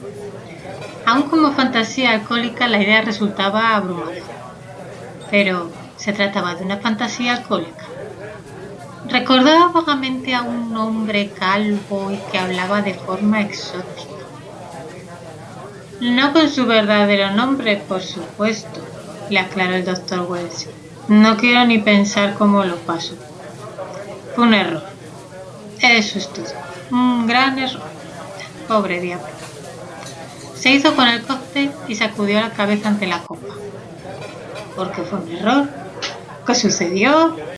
Aún como fantasía alcohólica, la idea resultaba abrumadora. Pero se trataba de una fantasía alcohólica. Recordaba vagamente a un hombre calvo y que hablaba de forma exótica. No con su verdadero nombre, por supuesto, le aclaró el doctor Wells. No quiero ni pensar cómo lo pasó. Fue un error. Eso es todo. Un gran error. Pobre diablo. Se hizo con el cóctel y sacudió la cabeza ante la copa. ¿Por qué fue un error? ¿Qué sucedió?